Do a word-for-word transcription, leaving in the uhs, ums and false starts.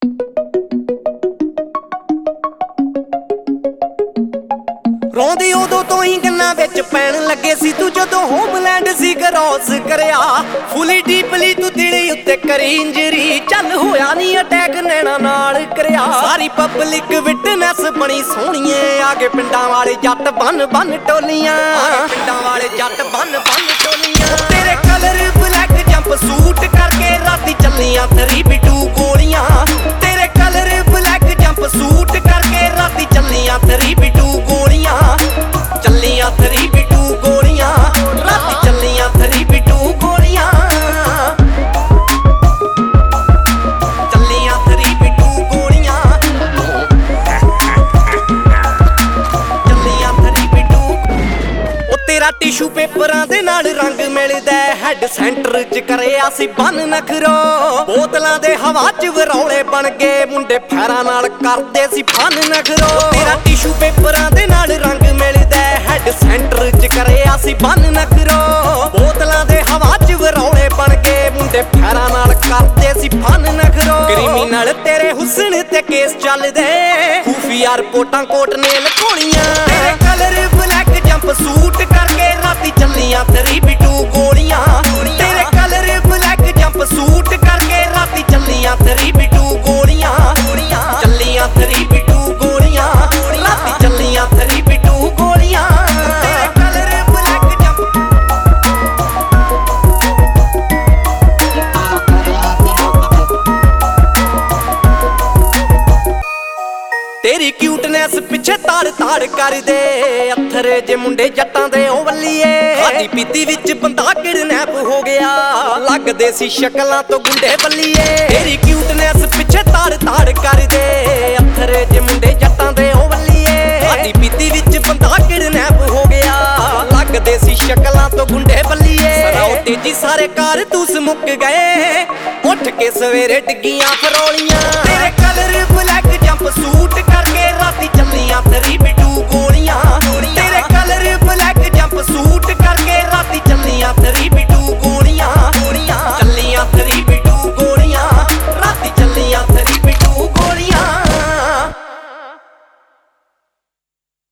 ਰੋਂਦੀ ਉਦੋਂ ਤੋਂ ਹੀ ਗੰਨਾ ਵਿੱਚ ਪੈਣ ਲੱਗੇ ਸੀ ਤੂੰ ਜਦੋਂ ਹੋਮਲੈਂਡ ਸੀ ਕ੍ਰੋਸ ਕਰਿਆ। ਫੁੱਲੀ ਡੀਪਲੀ ਤੂੰ ਦਿਲ ਉੱਤੇ ਕਰੀ ਇੰਜਰੀ, ਚੱਲ ਹੋਇਆ ਨਹੀਂ ਅਟੈਕ ਨੈਣਾ ਨਾਲ ਕਰਿਆ। ਸਾਰੀ ਪਬਲਿਕ ਵਿਟਨੈਸ ਬਣੀ ਸੋਹਣੀਏ, ਆਗੇ ਪਿੰਡਾਂ ਵਾਲੇ ਜੱਟ ਬੰਨ ਬੰਨ ਟੋਲੀਆਂ, ਪਿੰਡਾਂ ਵਾਲੇ ਜੱਟ ਬੰਨ ਬੰਨ ਟੋਲੀਆਂ। ਤੇਰੇ ਕਲਰ ਬਲੈਕ ਜੰਪ ਸੂਟ ਕਰਕੇ ਰਾਤੀ ਚੱਲੀਆਂ ਥਰੀ ਬਿਟੂ ਗੋਲੀਆਂ। ਤੇਰੇ ਕਲਰ ਬਲੈਕ ਜੰਪ ਸੂਟ ਕਰਕੇ ਰਾਤੀ ਚੱਲੀਆਂ ਥਰੀ ਬਿਟੂ ਗੋਲੀਆਂ। ਚੱਲੀਆਂ ਥਰੀ ਬਿਟੂ ਗੋਲੀਆਂ, ਰਾਤੀ ਚੱਲੀਆਂ ਥਰੀ ਬਿਟੂ ਗੋਲੀਆਂ। ਚੱਲੀਆਂ ਥਰੀ ਬਿਟੂ ਗੋਲੀਆਂ, ਚੱਲੀਆਂ ਥਰੀ ਬਿਟੂ। ਉਹ ਤੇਰਾ ਟਿਸ਼ੂ ਪੇਪਰਾਂ ਦੇ ਨਾਲ ਰੰਗ ਮਿਲਦਾ, ਹੈਡ ਸੈਂਟਰ ਚ ਕਰਿਆ ਸੀ ਬੰਨ ਨਖਰੋ। ਬੋਤਲਾਂ ਦੇ ਹਵਾ ਚ ਵਰੌਲੇ ਬਣ ਗਏ, ਮੁੰਡੇ ਫੈਰਾਂ ਨਾਲ ਕਰਦੇ ਸੀ ਬੰਨ ਨਖਰੋ। ਤੇਰਾ ਟਿਸ਼ੂ ਪੇਪਰਾਂ ਦੇ ਨਾਲ ਰੰਗ ਮਿਲਦਾ, ਹੈਡ ਸੈਂਟਰ ਚ ਕਰਿਆ ਸੀ ਬੰਨ ਨਖਰੋ। ਬੋਤਲਾਂ ਦੇ ਹਵਾ ਚ ਵਰੌਲੇ ਬਣ ਗਏ, ਮੁੰਡੇ ਫੈਰਾਂ ਨਾਲ ਕਰਦੇ ਸੀ ਬੰਨ ਨਖਰੋ। ਕ੍ਰਿਮੀਨਲ ਤੇਰੇ ਹੁਸਨ ਤੇ ਕੇਸ ਚੱਲਦੇ, ਖੂਫੀਆ ਰਿਪੋਰਟਾਂ ਕੋਰਟ ਨੇ ਲਕੋਣੀਆਂ। ਤੇਰੇ ਕਲਰ ਬਲੈਕ ਜੰਪ ਸੂਟ ਕਰਕੇ ਰਾਤੀ ਚੱਲੀਆਂ ਥਰੀ ਬਿਟੂ ਗੋਲੀਆਂ। ਤੇਰੇ ਕਲਰ ਬਲੈਕ ਜੰਪ ਸੂਟ ਕਰਕੇ ਰਾਤੀ ਚੱਲੀਆਂ ਥਰੀ ਬਿਟੂ ਗੋਲੀਆਂ। ਚੱਲੀਆਂ ਥਰੀ ਬਿਟੂ ਗੋਲੀਆਂ, ਰਾਤੀ ਚੱਲੀਆਂ ਥਰੀ ਬਿਟੂ ਗੋਲੀਆਂ। ਤੇਰੇ ਕਲਰ ਬਲੈਕ ਜੰਪ ਤੇਰੀ ਕਿਊਟਨੈਸ ਪਿੱਛੇ ਤਾੜ ਤਾੜ ਕਰਦੇ, ਅੱਥਰੇ ਜੇ ਮੁੰਡੇ ਜੱਟਾਂ ਦੇ ਉਹ ਵੱਲੀਏ। ਖਾਦੀ ਪੀਤੀ ਵਿੱਚ ਬੰਦਾ ਕਿਡਨੈਪ ਹੋ ਗਿਆ, ਲੱਗਦੇ ਸੀ ਸ਼ਕਲਾਂ ਤੋਂ ਗੁੰਡੇ ਬੱਲੀਏ। ਤੇਰੀ ਕਿਊਟਨੈਸ ਪਿੱਛੇ ਤਾੜ ਤਾੜ ਕਰਦੇ, ਅੱਥਰੇ ਜੇ ਮੁੰਡੇ ਜੱਟਾਂ ਦੇ ਉਹ ਵੱਲੀਏ। ਖਾਦੀ ਪੀਤੀ ਵਿੱਚ ਬੰਦਾ ਕਿਡਨੈਪ ਹੋ ਗਿਆ, ਲੱਗਦੇ ਸੀ ਸ਼ਕਲਾਂ ਤੋਂ ਗੁੰਡੇ ਬੱਲੀਏ। ਸਰਾਓ ਤੇਜੀ ਸਾਰੇ ਕਾਰਤੂਸ ਮੁੱਕ ਗਏ, ਉੱਠ ਕੇ ਸਵੇਰੇ ਡਿੱਗੀਆਂ ਫਰੋਲੀਆਂ। ਤੇਰੇ ਕਲਰ